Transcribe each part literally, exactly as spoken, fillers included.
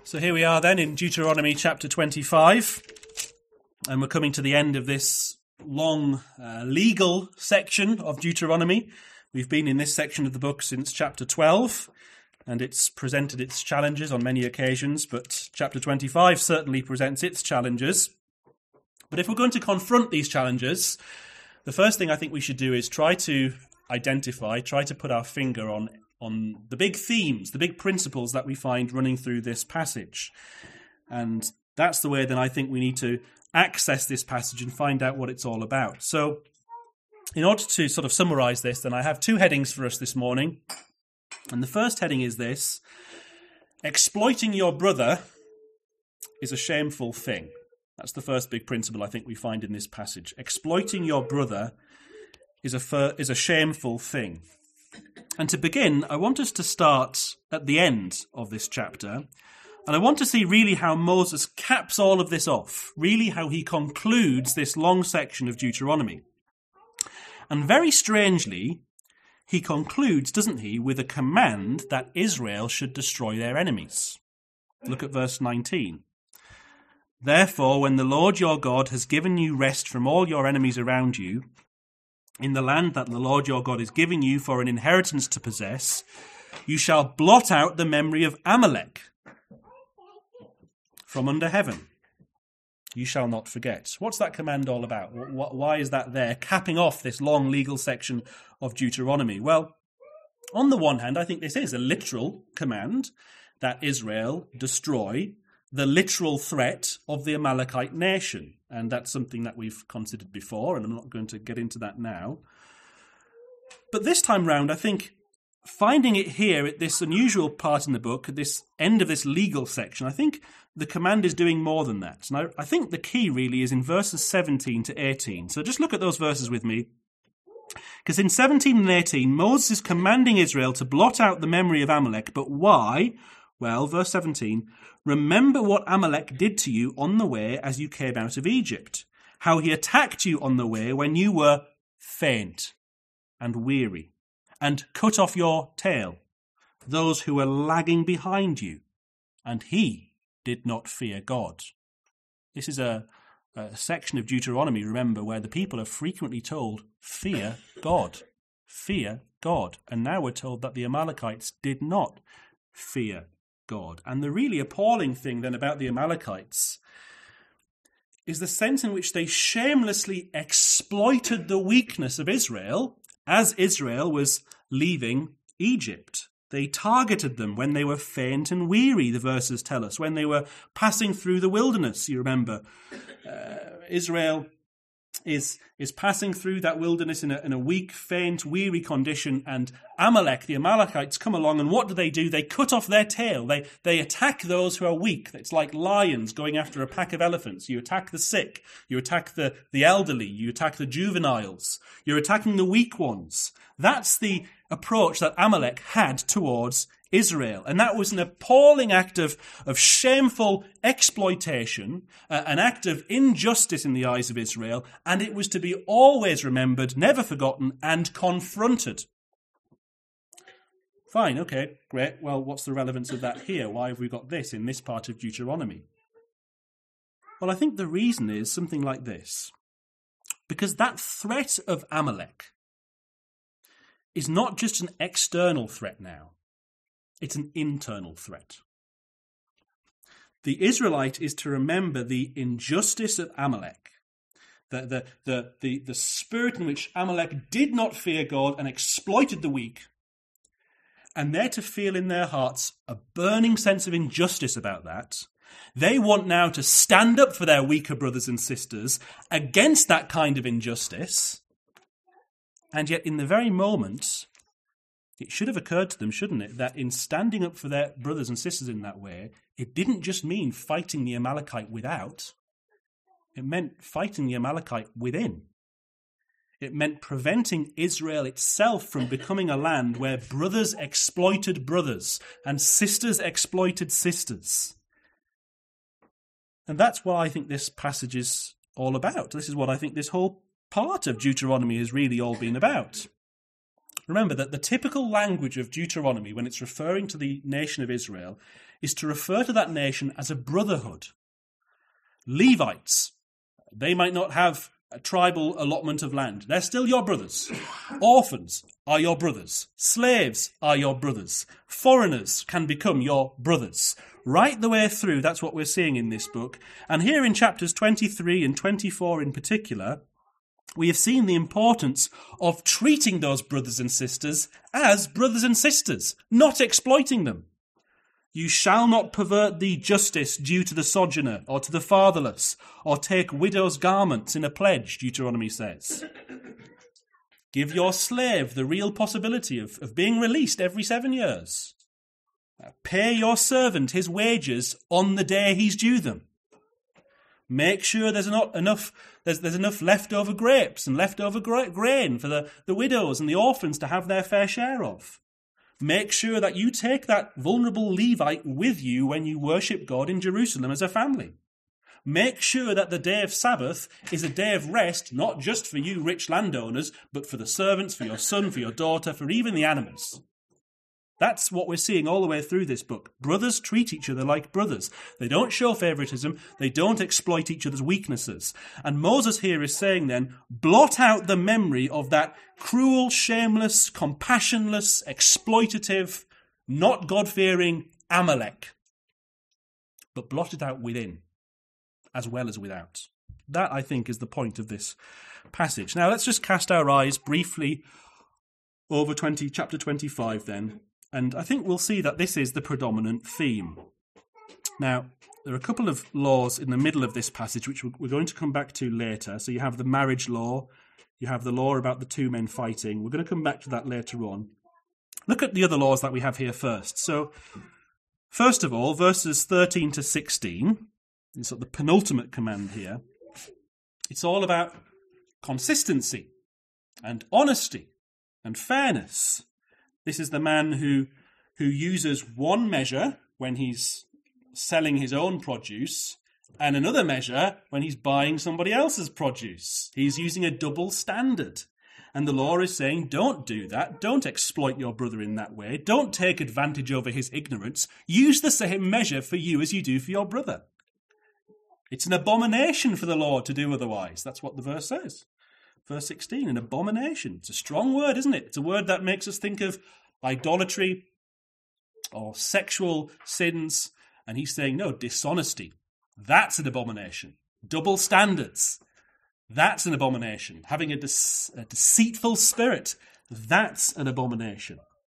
So here we are then in Deuteronomy chapter twenty-five, and we're coming to the end of this long uh, legal section of Deuteronomy. We've been in this section of the book since chapter twelve, and it's presented its challenges on many occasions, but chapter twenty-five certainly presents its challenges. But if we're going to confront these challenges, the first thing I think we should do is try to identify, try to put our finger on on the big themes, the big principles that we find running through this passage. And that's the way then I think we need to access this passage and find out what it's all about. So in order to sort of summarize this, then I have two headings for us this morning. And the first heading is this: exploiting your brother is a shameful thing. That's the first big principle I think we find in this passage. Exploiting your brother is a fir- is a shameful thing. And to begin, I want us to start at the end of this chapter, and I want to see really how Moses caps all of this off, really how he concludes this long section of Deuteronomy. And very strangely, he concludes, doesn't he, with a command that Israel should destroy their enemies. Look at verse nineteen. Therefore, when the Lord your God has given you rest from all your enemies around you, in the land that the Lord your God is giving you for an inheritance to possess, you shall blot out the memory of Amalek from under heaven. You shall not forget. What's that command all about? Why is that there, capping off this long legal section of Deuteronomy? Well, on the one hand, I think this is a literal command that Israel destroy the literal threat of the Amalekite nation. And that's something that we've considered before, and I'm not going to get into that now. But this time round, I think finding it here at this unusual part in the book, at this end of this legal section, I think the command is doing more than that. And I, I think the key really is in verses seventeen to eighteen. So just look at those verses with me. Because in seventeen and eighteen, Moses is commanding Israel to blot out the memory of Amalek. But why? Well, verse seventeen, remember what Amalek did to you on the way as you came out of Egypt, how he attacked you on the way when you were faint and weary, and cut off your tail, those who were lagging behind you, and he did not fear God. This is a, a section of Deuteronomy, remember, where the people are frequently told, fear God, fear God. And now we're told that the Amalekites did not fear God. And the really appalling thing then about the Amalekites is the sense in which they shamelessly exploited the weakness of Israel as Israel was leaving Egypt. They targeted them when they were faint and weary, the verses tell us, when they were passing through the wilderness. You remember, uh, Israel is is passing through that wilderness in a, in a weak, faint, weary condition, and Amalek, the Amalekites, come along, and what do they do? They cut off their tail. They they attack those who are weak. It's like lions going after a pack of elephants. You attack the sick. You attack the, the elderly. You attack the juveniles. You're attacking the weak ones. That's the approach that Amalek had towards Israel. And that was an appalling act of, of shameful exploitation, uh, an act of injustice in the eyes of Israel, and it was to be always remembered, never forgotten, and confronted. Fine, okay, great. Well, what's the relevance of that here? Why have we got this in this part of Deuteronomy? Well, I think the reason is something like this. Because that threat of Amalek is not just an external threat now. It's an internal threat. The Israelite is to remember the injustice of Amalek, the, the, the, the, the spirit in which Amalek did not fear God and exploited the weak, and they're to feel in their hearts a burning sense of injustice about that. They want now to stand up for their weaker brothers and sisters against that kind of injustice, and yet in the very moment, it should have occurred to them, shouldn't it, that in standing up for their brothers and sisters in that way, it didn't just mean fighting the Amalekite without. It meant fighting the Amalekite within. It meant preventing Israel itself from becoming a land where brothers exploited brothers and sisters exploited sisters. And that's what I think this passage is all about. This is what I think this whole part of Deuteronomy has really all been about. Remember that the typical language of Deuteronomy, when it's referring to the nation of Israel, is to refer to that nation as a brotherhood. Levites, they might not have a tribal allotment of land. They're still your brothers. Orphans are your brothers. Slaves are your brothers. Foreigners can become your brothers. Right the way through, that's what we're seeing in this book. And here in chapters twenty-three and twenty-four in particular, we have seen the importance of treating those brothers and sisters as brothers and sisters, not exploiting them. You shall not pervert the justice due to the sojourner or to the fatherless, or take widow's garments in a pledge, Deuteronomy says. Give your slave the real possibility of, of being released every seven years. Pay your servant his wages on the day he's due them. Make sure there's not enough there's, there's enough leftover grapes and leftover gra- grain for the, the widows and the orphans to have their fair share of. Make sure that you take that vulnerable Levite with you when you worship God in Jerusalem as a family. Make sure that the day of Sabbath is a day of rest, not just for you rich landowners, but for the servants, for your son, for your daughter, for even the animals. That's what we're seeing all the way through this book. Brothers treat each other like brothers. They don't show favoritism. They don't exploit each other's weaknesses. And Moses here is saying then, blot out the memory of that cruel, shameless, compassionless, exploitative, not God-fearing Amalek. But blot it out within, as well as without. That, I think, is the point of this passage. Now, let's just cast our eyes briefly over twenty, chapter twenty-five then. And I think we'll see that this is the predominant theme. Now, there are a couple of laws in the middle of this passage which we're going to come back to later. So you have the marriage law, you have the law about the two men fighting. We're going to come back to that later on. Look at the other laws that we have here first. So, first of all, verses thirteen to sixteen, it's sort of the penultimate command here. It's all about consistency and honesty and fairness. This is the man who who uses one measure when he's selling his own produce and another measure when he's buying somebody else's produce. He's using a double standard. And the law is saying, don't do that. Don't exploit your brother in that way. Don't take advantage over his ignorance. Use the same measure for you as you do for your brother. It's an abomination for the Lord to do otherwise. That's what the verse says. Verse sixteen, an abomination. It's a strong word, isn't it? It's a word that makes us think of idolatry or sexual sins. And he's saying, no, dishonesty. That's an abomination. Double standards. That's an abomination. Having a, de- a deceitful spirit. That's an abomination.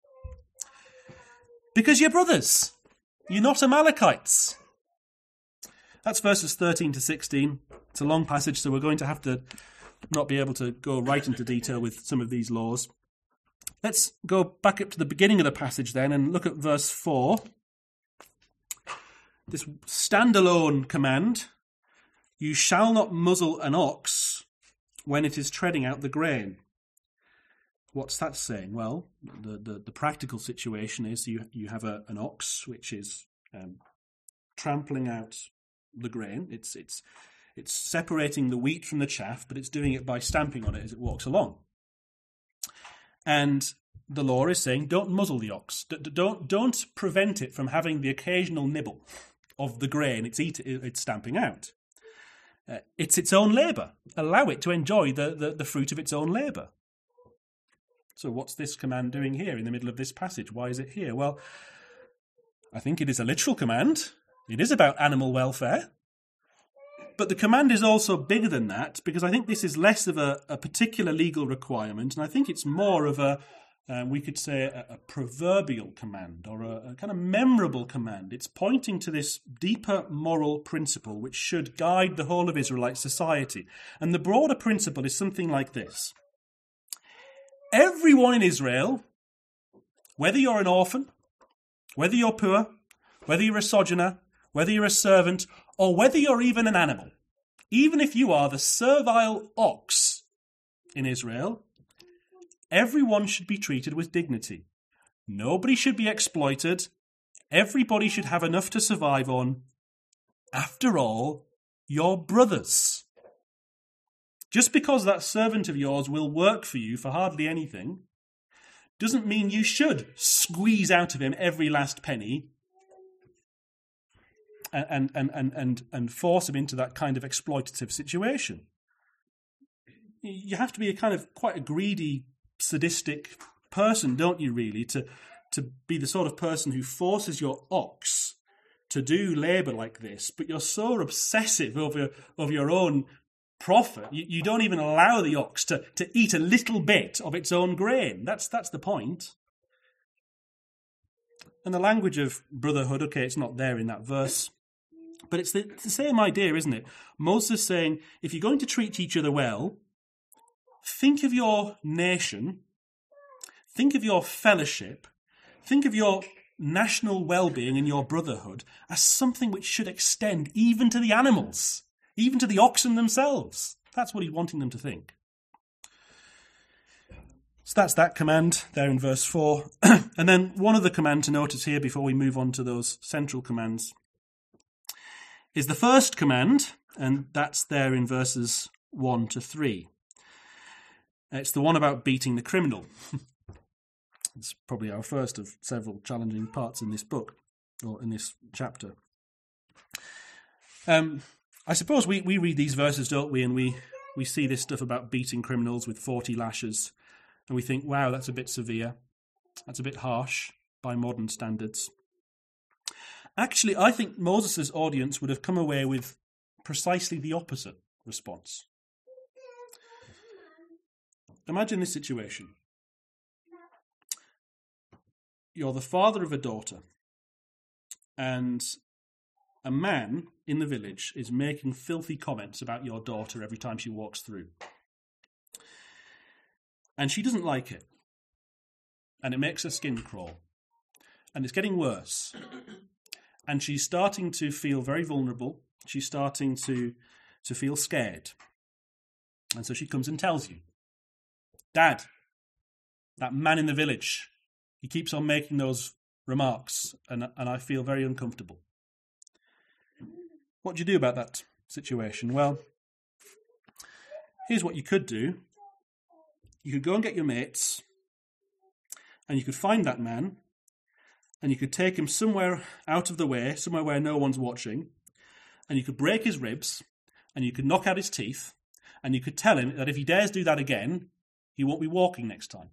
Because you're brothers. You're not Amalekites. That's verses thirteen to sixteen. It's a long passage, so we're going to have to not be able to go right into detail with some of these laws. Let's go back up to the beginning of the passage then and look at verse four. This standalone command, you shall not muzzle an ox when it is treading out the grain. What's that saying? Well, the, the, the practical situation is you, you have a, an ox which is um, trampling out the grain. It's it's It's separating the wheat from the chaff, but it's doing it by stamping on it as it walks along. And the law is saying, don't muzzle the ox. D- don't don't prevent it from having the occasional nibble of the grain it's eat, it's stamping out. Uh, it's its own labour. Allow it to enjoy the, the, the fruit of its own labour. So what's this command doing here in the middle of this passage? Why is it here? Well, I think it is a literal command. It is about animal welfare. But the command is also bigger than that, because I think this is less of a, a particular legal requirement, and I think it's more of a, uh, we could say, a, a proverbial command, or a, a kind of memorable command. It's pointing to this deeper moral principle which should guide the whole of Israelite society. And the broader principle is something like this. Everyone in Israel, whether you're an orphan, whether you're poor, whether you're a sojourner, whether you're a servant, or whether you're even an animal, even if you are the servile ox in Israel, everyone should be treated with dignity. Nobody should be exploited. Everybody should have enough to survive on. After all, you're brothers. Just because that servant of yours will work for you for hardly anything doesn't mean you should squeeze out of him every last penny and and and and, and force him into that kind of exploitative situation. You have to be a kind of quite a greedy, sadistic person, don't you, really, to to be the sort of person who forces your ox to do labour like this, but you're so obsessive over, over your own profit, you, you don't even allow the ox to, to eat a little bit of its own grain. That's that's the point. And the language of brotherhood, okay, it's not there in that verse, but it's the, it's the same idea, isn't it? Moses is saying, if you're going to treat each other well, think of your nation, think of your fellowship, think of your national well-being and your brotherhood as something which should extend even to the animals, even to the oxen themselves. That's what he's wanting them to think. So that's that command there in verse four. And then one other command to notice here before we move on to those central commands is the first command, and that's there in verses one to three. It's the one about beating the criminal. It's probably our first of several challenging parts in this book, or in this chapter. Um, I suppose we, we read these verses, don't we, and we, we see this stuff about beating criminals with forty lashes, and we think, wow, that's a bit severe. That's a bit harsh by modern standards. Actually, I think Moses' audience would have come away with precisely the opposite response. Imagine this situation. You're the father of a daughter, and a man in the village is making filthy comments about your daughter every time she walks through. And she doesn't like it. And it makes her skin crawl. And it's getting worse. And she's starting to feel very vulnerable. She's starting to, to feel scared. And so she comes and tells you, Dad, that man in the village, he keeps on making those remarks, and, and I feel very uncomfortable. What do you do about that situation? Well, here's what you could do. You could go and get your mates, and you could find that man, and you could take him somewhere out of the way, somewhere where no one's watching, and you could break his ribs, and you could knock out his teeth, and you could tell him that if he dares do that again, he won't be walking next time.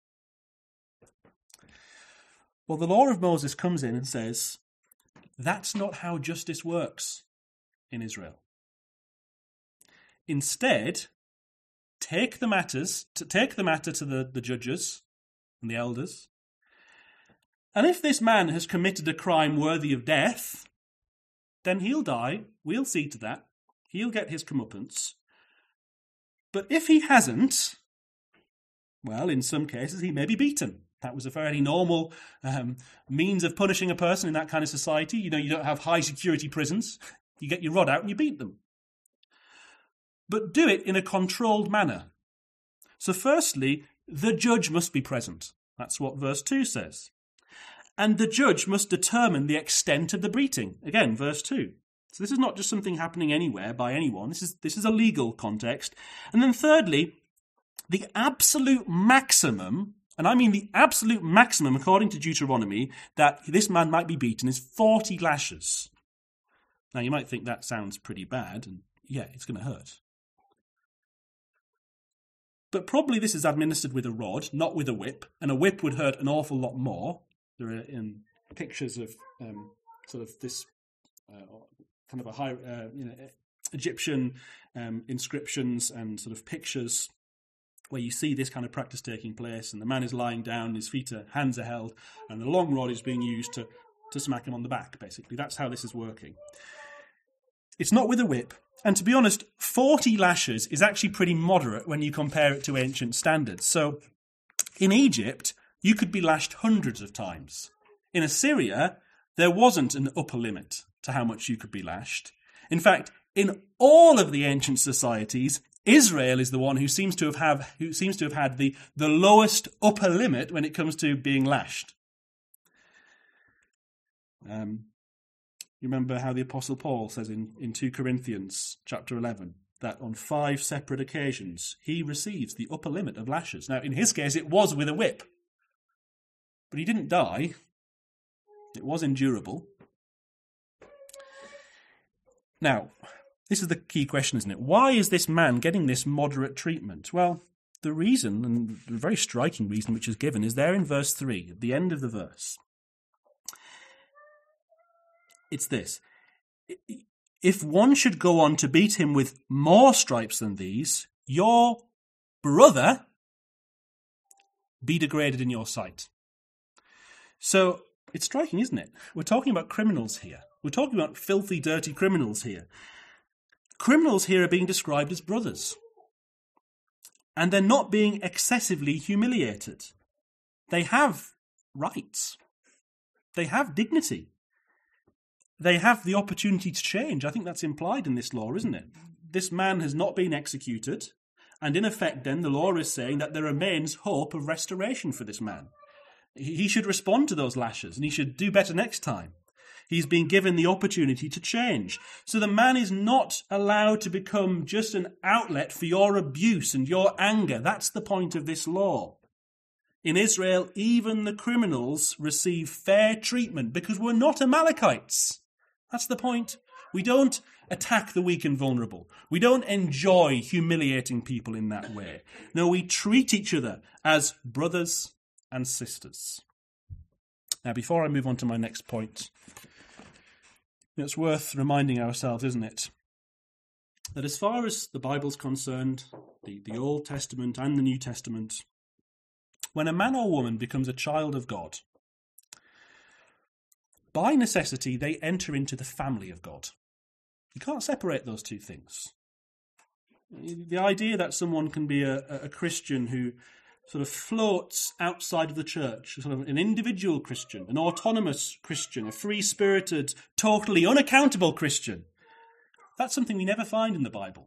Well, the law of Moses comes in and says, that's not how justice works in Israel. Instead, take the matters, to take the matter to the, the judges and the elders, and if this man has committed a crime worthy of death, then he'll die. We'll see to that. He'll get his comeuppance. But if he hasn't, well, in some cases, he may be beaten. That was a fairly normal um, means of punishing a person in that kind of society. You know, you don't have high-security prisons. You get your rod out and you beat them. But do it in a controlled manner. So firstly, the judge must be present. That's what verse two says. And the judge must determine the extent of the beating. Again, verse two. So this is not just something happening anywhere by anyone. This is, this is a legal context. And then thirdly, the absolute maximum, and I mean the absolute maximum according to Deuteronomy, that this man might be beaten is forty lashes. Now you might think that sounds pretty bad, and yeah, it's going to hurt. But probably this is administered with a rod, not with a whip, and a whip would hurt an awful lot more. There are in pictures of um, sort of this uh, kind of a high, uh, you know, Egyptian um, inscriptions and sort of pictures where you see this kind of practice taking place, and the man is lying down, his feet are, hands are held, and the long rod is being used to, to smack him on the back, basically. That's how this is working. It's not with a whip, and to be honest, forty lashes is actually pretty moderate when you compare it to ancient standards. So, in Egypt, you could be lashed hundreds of times. In Assyria, there wasn't an upper limit to how much you could be lashed. In fact, in all of the ancient societies, Israel is the one who seems to have, have who seems to have had the, the lowest upper limit when it comes to being lashed. Um, you remember how the Apostle Paul says in, in two Corinthians chapter eleven that on five separate occasions he receives the upper limit of lashes. Now, in his case, it was with a whip. But he didn't die. It was endurable. Now, this is the key question, isn't it? Why is this man getting this moderate treatment? Well, the reason, and the very striking reason which is given, is there in verse three, at the end of the verse. It's this. If one should go on to beat him with more stripes than these, your brother be degraded in your sight. So, it's striking, isn't it? We're talking about criminals here. We're talking about filthy, dirty criminals here. Criminals here are being described as brothers. And they're not being excessively humiliated. They have rights. They have dignity. They have the opportunity to change. I think that's implied in this law, isn't it? This man has not been executed. And in effect, then, the law is saying that there remains hope of restoration for this man. He should respond to those lashes, and he should do better next time. He's been given the opportunity to change. So the man is not allowed to become just an outlet for your abuse and your anger. That's the point of this law. In Israel, even the criminals receive fair treatment because we're not Amalekites. That's the point. We don't attack the weak and vulnerable. We don't enjoy humiliating people in that way. No, we treat each other as brothers and sisters. Now, before I move on to my next point, it's worth reminding ourselves, isn't it, that as far as the Bible's concerned, the, the Old Testament and the New Testament, when a man or woman becomes a child of God, by necessity they enter into the family of God. You can't separate those two things. The idea that someone can be a, a Christian who sort of floats outside of the church, sort of an individual Christian, an autonomous Christian, a free-spirited, totally unaccountable Christian. That's something we never find in the Bible.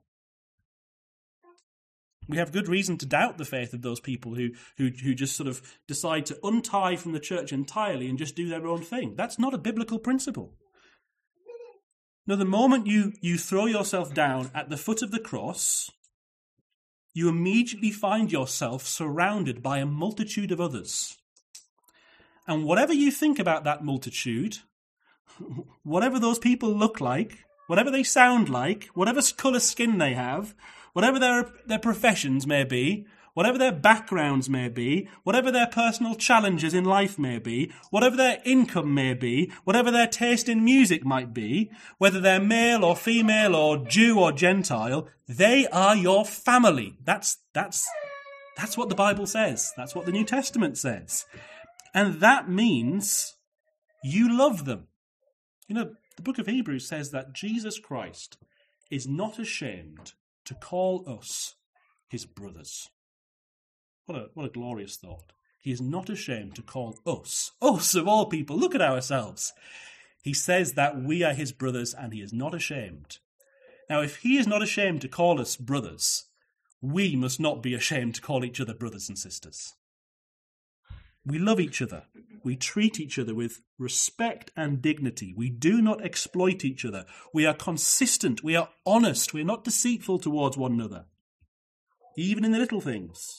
We have good reason to doubt the faith of those people who, who, who just sort of decide to untie from the church entirely and just do their own thing. That's not a biblical principle. No, the moment you, you throw yourself down at the foot of the cross, you immediately find yourself surrounded by a multitude of others. And whatever you think about that multitude, whatever those people look like, whatever they sound like, whatever colour skin they have, whatever their, their professions may be, whatever their backgrounds may be, whatever their personal challenges in life may be, whatever their income may be, whatever their taste in music might be, whether they're male or female or Jew or Gentile, they are your family. That's, that's, that's what the Bible says. That's what the New Testament says. And that means you love them. You know, the book of Hebrews says that Jesus Christ is not ashamed to call us his brothers. What a, what a glorious thought. He is not ashamed to call us, us of all people, look at ourselves. He says that we are his brothers and he is not ashamed. Now, if he is not ashamed to call us brothers, we must not be ashamed to call each other brothers and sisters. We love each other. We treat each other with respect and dignity. We do not exploit each other. We are consistent. We are honest. We are not deceitful towards one another, even in the little things.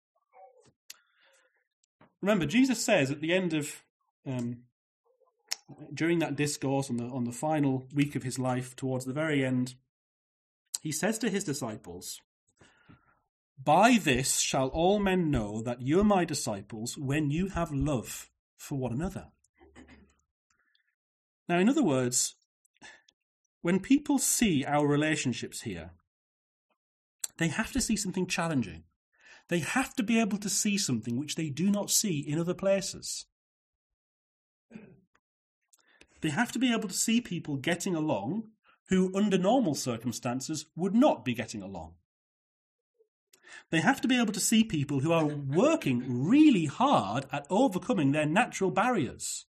Remember, Jesus says at the end of, um, during that discourse on the, on the final week of his life, towards the very end, he says to his disciples, "By this shall all men know that you are my disciples, when you have love for one another." Now, in other words, when people see our relationships here, they have to see something challenging. They have to be able to see something which they do not see in other places. They have to be able to see people getting along who, under normal circumstances, would not be getting along. They have to be able to see people who are working really hard at overcoming their natural barriers.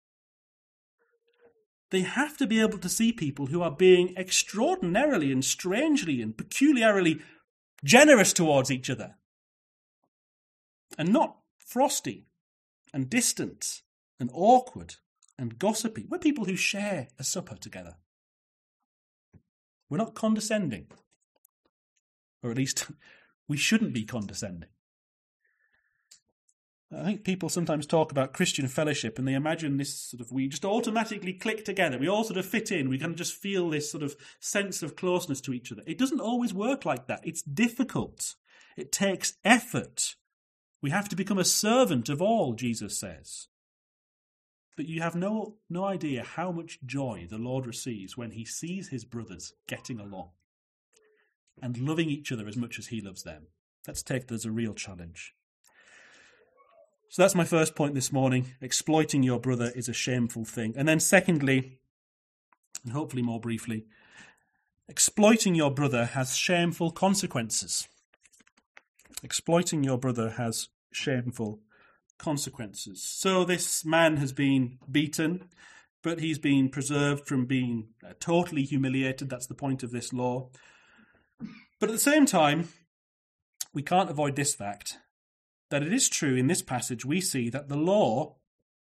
They have to be able to see people who are being extraordinarily and strangely and peculiarly generous towards each other, and not frosty and distant and awkward and gossipy. We're people who share a supper together. We're not condescending. Or at least we shouldn't be condescending. I think people sometimes talk about Christian fellowship and they imagine this sort of, we just automatically click together. We all sort of fit in. We can just feel this sort of sense of closeness to each other. It doesn't always work like that. It's difficult. It takes effort. We have to become a servant of all, Jesus says. But you have no, no idea how much joy the Lord receives when he sees his brothers getting along and loving each other as much as he loves them. Let's take that as a real challenge. So that's my first point this morning. Exploiting your brother is a shameful thing. And then secondly, and hopefully more briefly, exploiting your brother has shameful consequences. Exploiting your brother has shameful consequences. So this man has been beaten, but he's been preserved from being uh, totally humiliated. That's the point of this law. But at the same time, we can't avoid this fact, that it is true in this passage we see that the law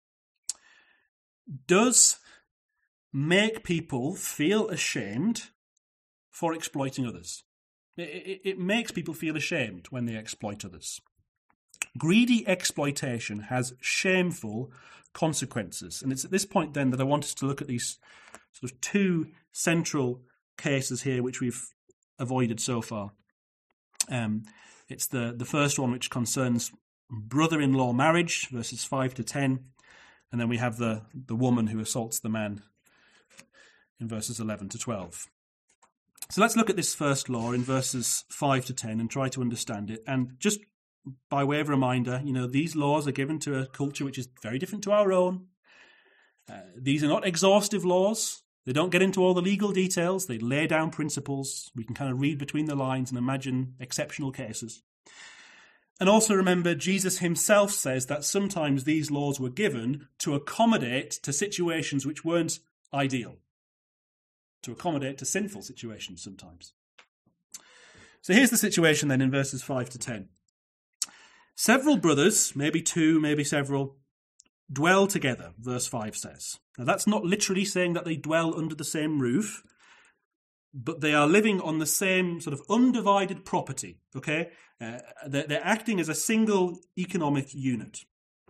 does make people feel ashamed for exploiting others. It, it, it makes people feel ashamed when they exploit others. Greedy exploitation has shameful consequences. And it's at this point then that I want us to look at these sort of two central cases here which we've avoided so far. Um, it's the, the first one which concerns brother-in-law marriage, verses five to ten. And then we have the, the woman who assaults the man in verses eleven to twelve. So let's look at this first law in verses five to ten and try to understand it. And just by way of reminder, you know, these laws are given to a culture which is very different to our own. Uh, these are not exhaustive laws. They don't get into all the legal details. They lay down principles. We can kind of read between the lines and imagine exceptional cases. And also remember, Jesus himself says that sometimes these laws were given to accommodate to situations which weren't ideal, to accommodate to sinful situations sometimes. So here's the situation then in verses five to ten. Several brothers, maybe two, maybe several, dwell together, verse five says. Now that's not literally saying that they dwell under the same roof, but they are living on the same sort of undivided property, okay? Uh, they're, they're acting as a single economic unit.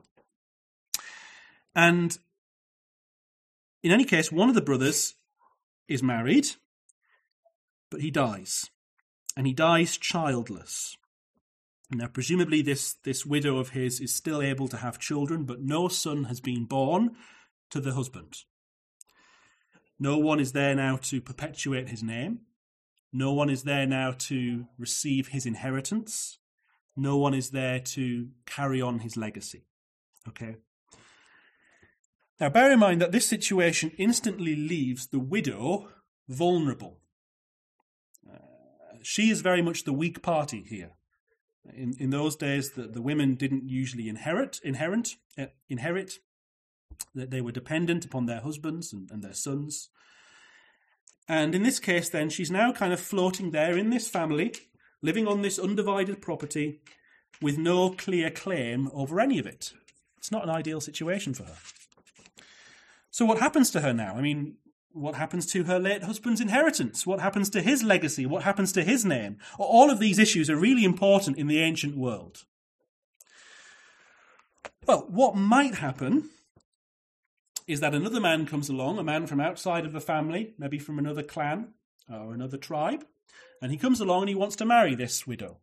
And in any case, one of the brothers is married, but he dies. And he dies childless. Now, presumably this, this widow of his is still able to have children, but no son has been born to the husband. No one is there now to perpetuate his name. No one is there now to receive his inheritance. No one is there to carry on his legacy. Okay? Now, bear in mind that this situation instantly leaves the widow vulnerable. Uh, she is very much the weak party here. In in those days, the, the women didn't usually inherit, inherent, uh, inherit. That they were dependent upon their husbands and, and their sons. And in this case, then, she's now kind of floating there in this family, living on this undivided property with no clear claim over any of it. It's not an ideal situation for her. So what happens to her now? I mean, what happens to her late husband's inheritance? What happens to his legacy? What happens to his name? All of these issues are really important in the ancient world. Well, what might happen is that another man comes along, a man from outside of the family, maybe from another clan or another tribe, and he comes along and he wants to marry this widow.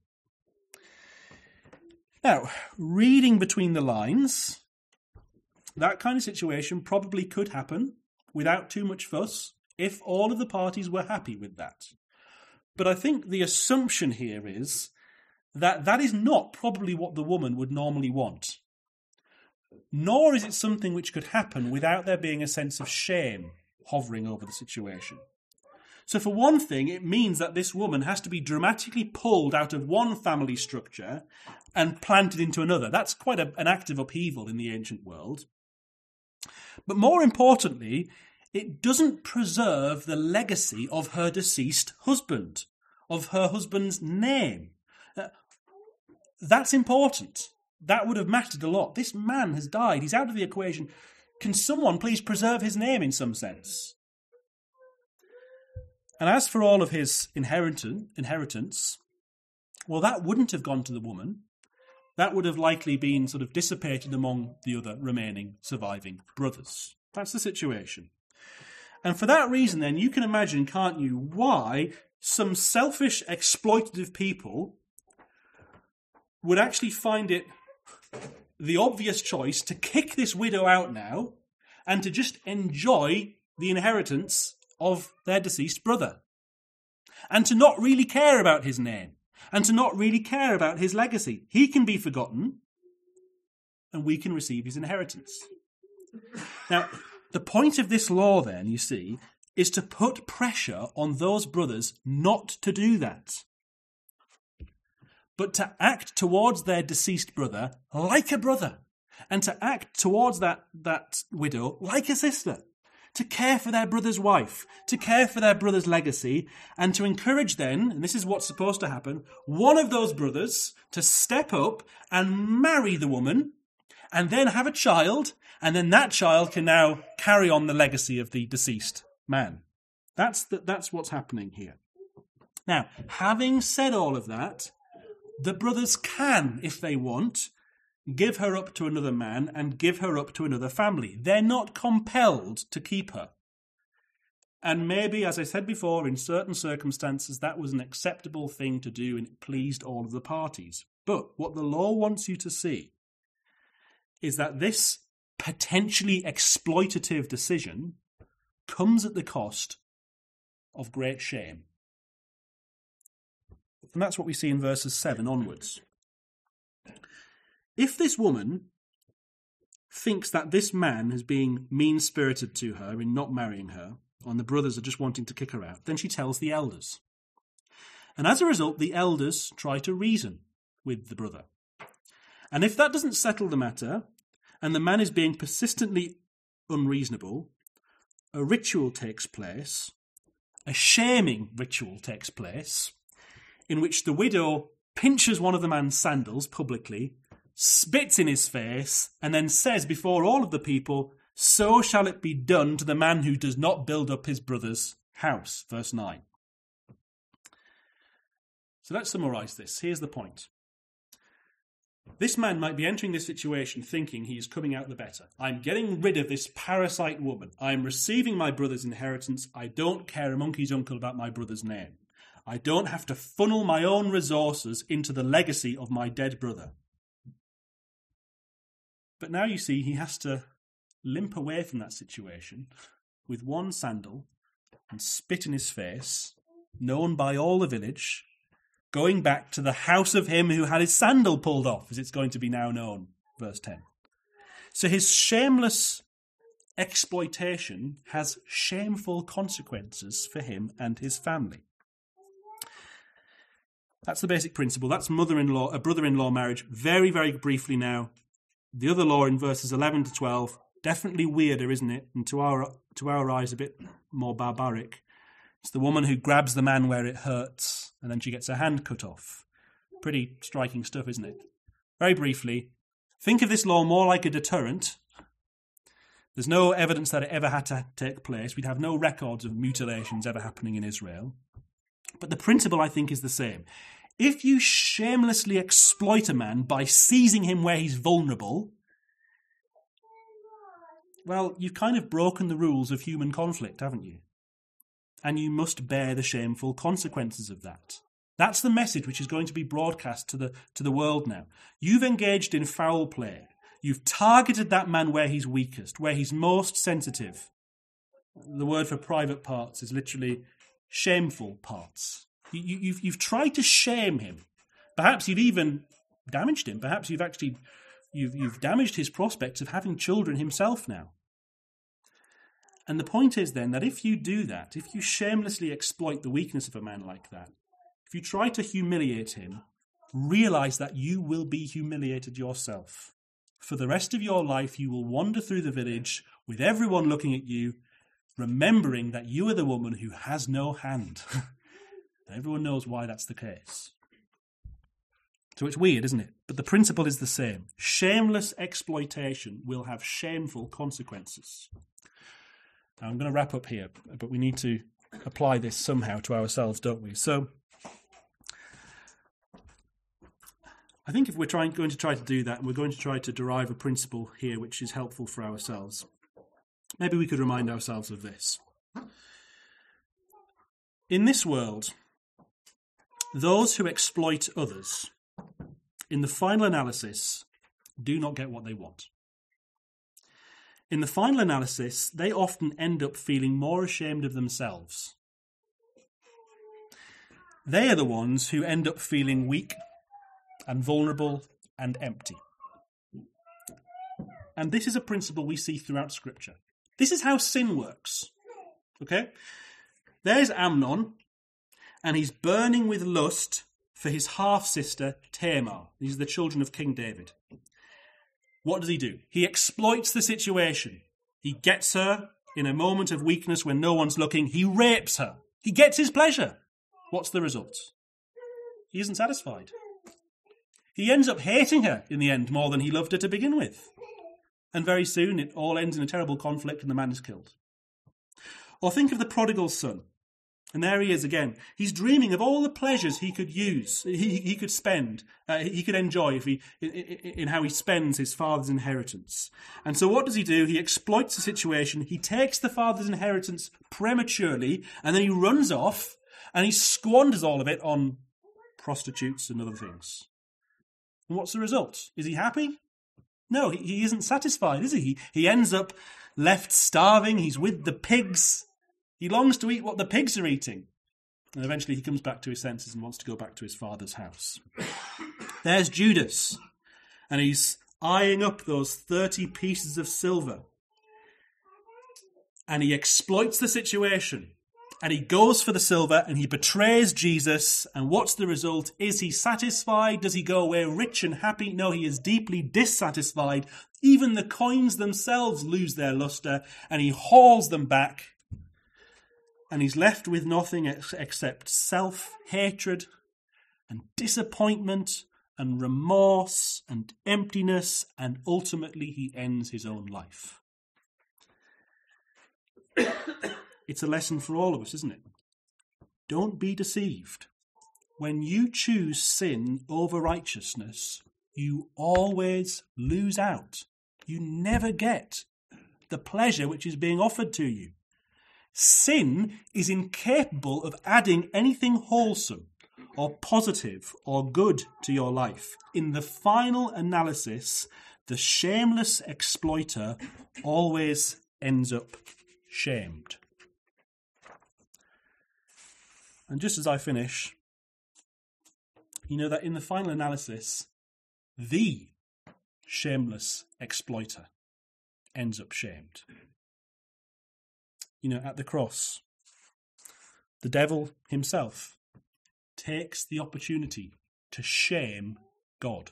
Now, reading between the lines, that kind of situation probably could happen without too much fuss if all of the parties were happy with that. But I think the assumption here is that that is not probably what the woman would normally want. Nor is it something which could happen without there being a sense of shame hovering over the situation. So for one thing, it means that this woman has to be dramatically pulled out of one family structure and planted into another. That's quite a, an act of upheaval in the ancient world. But more importantly, it doesn't preserve the legacy of her deceased husband, of her husband's name. Uh, that's important. That would have mattered a lot. This man has died. He's out of the equation. Can someone please preserve his name in some sense? And as for all of his inheritance, well, that wouldn't have gone to the woman. that would have likely been sort of dissipated among the other remaining surviving brothers. That's the situation. And for that reason, then, you can imagine, can't you, why some selfish, exploitative people would actually find it the obvious choice to kick this widow out now and to just enjoy the inheritance of their deceased brother. And to not really care about his name. And to not really care about his legacy. He can be forgotten, and we can receive his inheritance. Now, the point of this law, then, you see, is to put pressure on those brothers not to do that, but to act towards their deceased brother like a brother, and to act towards that, that widow like a sister, to care for their brother's wife, to care for their brother's legacy, and to encourage then, and this is what's supposed to happen, one of those brothers to step up and marry the woman, and then have a child, and then that child can now carry on the legacy of the deceased man. That's the, that's what's happening here. Now, having said all of that, the brothers can, if they want, give her up to another man and give her up to another family. They're not compelled to keep her. And maybe, as I said before, in certain circumstances, that was an acceptable thing to do and it pleased all of the parties. But what the law wants you to see is that this potentially exploitative decision comes at the cost of great shame. And that's what we see in verses seven onwards. If this woman thinks that this man is being mean-spirited to her in not marrying her, and the brothers are just wanting to kick her out, then she tells the elders. And as a result, the elders try to reason with the brother. And if that doesn't settle the matter, and the man is being persistently unreasonable, a ritual takes place, a shaming ritual takes place, in which the widow pinches one of the man's sandals publicly, spits in his face, and then says before all of the people, "So shall it be done to the man who does not build up his brother's house." Verse nine. So let's summarise this. Here's the point. This man might be entering this situation thinking he is coming out the better. I'm getting rid of this parasite woman. I'm receiving my brother's inheritance. I don't care a monkey's uncle about my brother's name. I don't have to funnel my own resources into the legacy of my dead brother. But now you see he has to limp away from that situation with one sandal and spit in his face, known by all the village, going back to the house of him who had his sandal pulled off, as it's going to be now known, verse ten. So his shameless exploitation has shameful consequences for him and his family. That's the basic principle. That's mother-in-law, a brother-in-law marriage. Very, very briefly now. The other law in verses eleven to twelve, definitely weirder, isn't it? And to our to our eyes, a bit more barbaric. It's the woman who grabs the man where it hurts, and then she gets her hand cut off. Pretty striking stuff, isn't it? Very briefly, think of this law more like a deterrent. There's no evidence that it ever had to take place. We'd have no records of mutilations ever happening in Israel. But the principle, I think, is the same. If you shamelessly exploit a man by seizing him where he's vulnerable, well, you've kind of broken the rules of human conflict, haven't you? And you must bear the shameful consequences of that. That's the message which is going to be broadcast to the to the world now. You've engaged in foul play. You've targeted that man where he's weakest, where he's most sensitive. The word for private parts is literally shameful parts. You, you, you've, you've tried to shame him. Perhaps you've even damaged him. Perhaps you've actually you've, you've damaged his prospects of having children himself now. And the point is then that if you do that, if you shamelessly exploit the weakness of a man like that, if you try to humiliate him, realize that you will be humiliated yourself. For the rest of your life, you will wander through the village with everyone looking at you, remembering that you are the woman who has no hand. And everyone knows why that's the case. So it's weird, isn't it? But the principle is the same. Shameless exploitation will have shameful consequences. Now, I'm going to wrap up here, but we need to apply this somehow to ourselves, don't we? So, I think if we're trying, going to try to do that, and we're going to try to derive a principle here which is helpful for ourselves, maybe we could remind ourselves of this. In this world, those who exploit others, in the final analysis, do not get what they want. In the final analysis, they often end up feeling more ashamed of themselves. They are the ones who end up feeling weak and vulnerable and empty. And this is a principle we see throughout Scripture. This is how sin works. Okay? There's Amnon, and he's burning with lust for his half-sister Tamar. These are the children of King David. What does he do? He exploits the situation. He gets her in a moment of weakness when no one's looking. He rapes her. He gets his pleasure. What's the result? He isn't satisfied. He ends up hating her in the end more than he loved her to begin with. And very soon it all ends in a terrible conflict and the man is killed. Or think of the prodigal son. And there he is again. He's dreaming of all the pleasures he could use, he, he could spend, uh, he could enjoy if he in, in how he spends his father's inheritance. And so what does he do? He exploits the situation. He takes the father's inheritance prematurely, and then he runs off and he squanders all of it on prostitutes and other things. And what's the result? Is he happy? No, he, he isn't satisfied, is he? he? He ends up left starving. He's with the pigs. He longs to eat what the pigs are eating. And eventually he comes back to his senses and wants to go back to his father's house. There's Judas. And he's eyeing up those thirty pieces of silver. And he exploits the situation. And he goes for the silver and he betrays Jesus. And what's the result? Is he satisfied? Does he go away rich and happy? No, he is deeply dissatisfied. Even the coins themselves lose their luster. And he hauls them back. And he's left with nothing ex- except self-hatred and disappointment and remorse and emptiness, and ultimately he ends his own life. It's a lesson for all of us, isn't it? Don't be deceived. When you choose sin over righteousness, you always lose out. You never get the pleasure which is being offered to you. Sin is incapable of adding anything wholesome or positive or good to your life. In the final analysis, the shameless exploiter always ends up shamed. And just as I finish, you know that in the final analysis, the shameless exploiter ends up shamed. You know, at the cross, the devil himself takes the opportunity to shame God.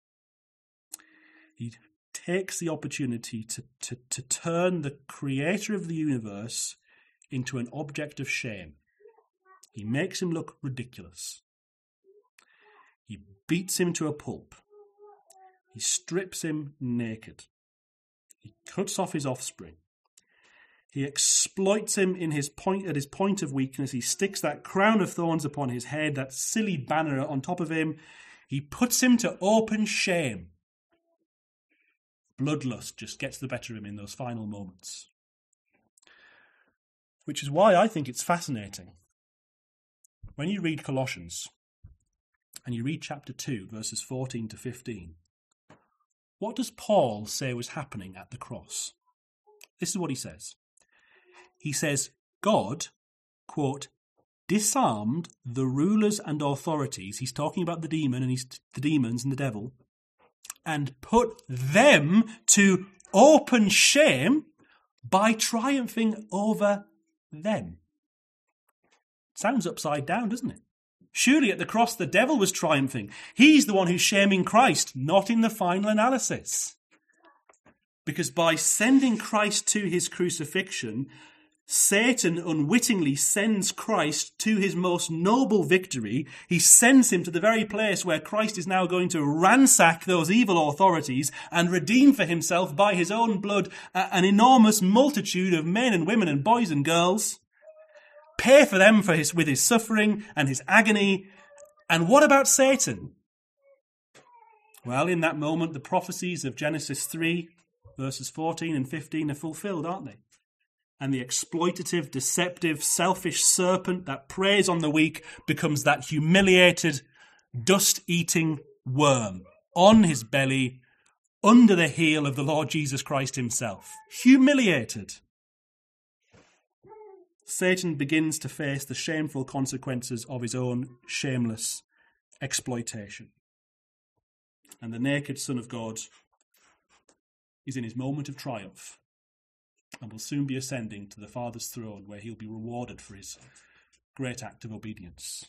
He takes the opportunity to, to, to turn the creator of the universe into an object of shame. He makes him look ridiculous. He beats him to a pulp. He strips him naked. He cuts off his offspring. He exploits him in his point at his point of weakness. He sticks that crown of thorns upon his head, that silly banner on top of him. He puts him to open shame. Bloodlust just gets the better of him in those final moments. Which is why I think it's fascinating. When you read Colossians, and you read chapter two, verses fourteen to fifteen, what does Paul say was happening at the cross? This is what he says. He says, God, quote, disarmed the rulers and authorities. He's talking about the demon and he's the demons and the devil, and put them to open shame by triumphing over them. Sounds upside down, doesn't it? Surely at the cross the devil was triumphing. He's the one who's shaming Christ, not in the final analysis. Because by sending Christ to his crucifixion, Satan unwittingly sends Christ to his most noble victory. He sends him to the very place where Christ is now going to ransack those evil authorities and redeem for himself by his own blood an enormous multitude of men and women and boys and girls. Pay for them for his, with his suffering and his agony. And what about Satan? Well, in that moment, the prophecies of Genesis three, verses fourteen and fifteen are fulfilled, aren't they? And the exploitative, deceptive, selfish serpent that preys on the weak becomes that humiliated, dust-eating worm on his belly, under the heel of the Lord Jesus Christ himself. Humiliated. Satan begins to face the shameful consequences of his own shameless exploitation. And the naked Son of God is in his moment of triumph and will soon be ascending to the Father's throne, where he'll be rewarded for his great act of obedience.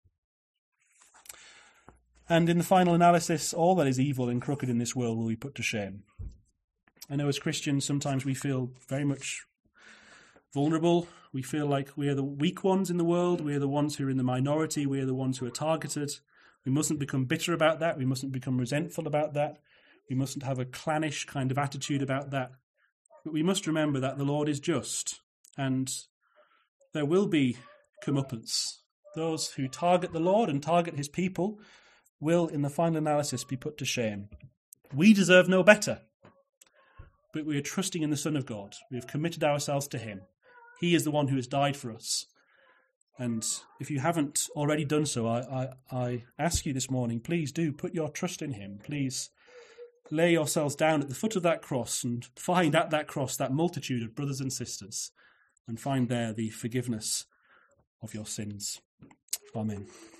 And in the final analysis, all that is evil and crooked in this world will be put to shame. I know as Christians, sometimes we feel very much vulnerable. We feel like we are the weak ones in the world. We are the ones who are in the minority. We are the ones who are targeted. We mustn't become bitter about that. We mustn't become resentful about that. We mustn't have a clannish kind of attitude about that. But we must remember that the Lord is just, and there will be comeuppance. Those who target the Lord and target his people will, in the final analysis, be put to shame. We deserve no better, but we are trusting in the Son of God. We have committed ourselves to him. He is the one who has died for us. And if you haven't already done so, I, I, I ask you this morning, please do put your trust in him. Please lay yourselves down at the foot of that cross and find at that cross that multitude of brothers and sisters and find there the forgiveness of your sins. Amen.